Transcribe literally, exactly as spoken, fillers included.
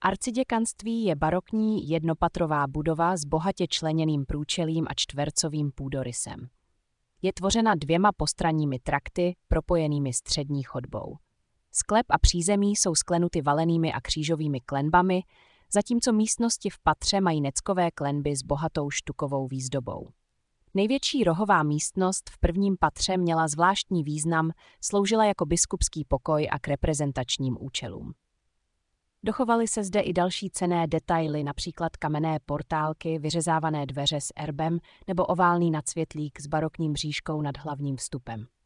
Arciděkanství je barokní jednopatrová budova s bohatě členěným průčelím a čtvercovým půdorysem. Je tvořena dvěma postranními trakty, propojenými střední chodbou. Sklep a přízemí jsou sklenuty valenými a křížovými klenbami, zatímco místnosti v patře mají neckové klenby s bohatou štukovou výzdobou. Největší rohová místnost v prvním patře měla zvláštní význam, sloužila jako biskupský pokoj a k reprezentačním účelům. Dochovaly se zde i další cenné detaily, například kamenné portálky, vyřezávané dveře s erbem nebo oválný nadsvětlík s barokní mřížkou nad hlavním vstupem.